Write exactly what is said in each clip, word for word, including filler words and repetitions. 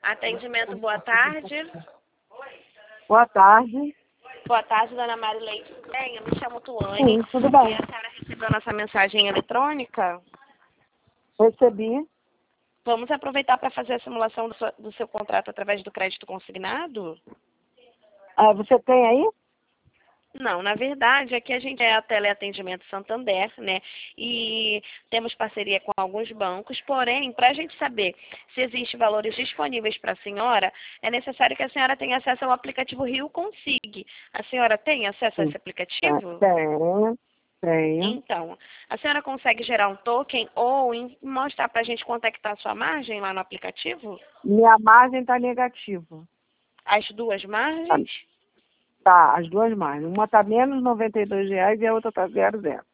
Atendimento, boa tarde. Boa tarde. Boa tarde, dona Marileide. Bem, eu me chamo Tuane. Sim, tudo bem. E a senhora recebeu nossa mensagem eletrônica? Recebi. Vamos aproveitar para fazer a simulação do seu, do seu contrato através do crédito consignado? Ah, você tem aí? Não, na verdade, aqui a gente é a Teleatendimento Santander, né? E temos parceria com alguns bancos, porém, para a gente saber se existem valores disponíveis para a senhora, é necessário que a senhora tenha acesso ao aplicativo Rio Consig. A senhora tem acesso a esse aplicativo? Tenho, tenho. Então, a senhora consegue gerar um token ou em- mostrar para a gente quanto é que está a sua margem lá no aplicativo? Minha margem está negativa. As duas margens? Tá, as duas margens. Uma está menos noventa e dois reais e a outra está zero, zero.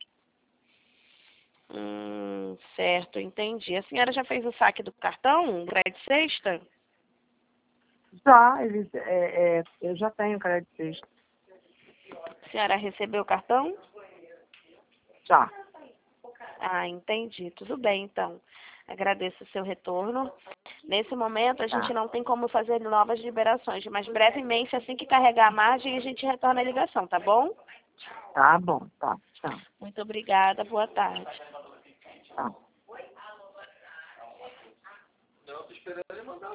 Hum, certo, entendi. A senhora já fez o saque do cartão, crédito sexta? Já, eles, é, é, eu já tenho crédito sexta. A senhora recebeu o cartão? Já. Ah, entendi. Tudo bem, então. Agradeço o seu retorno. Nesse momento, a gente Tá. não tem como fazer novas liberações, mas brevemente, assim que carregar a margem, a gente retorna a ligação, tá bom? Tá bom, tá. Tá. Muito obrigada. Boa tarde. Tá.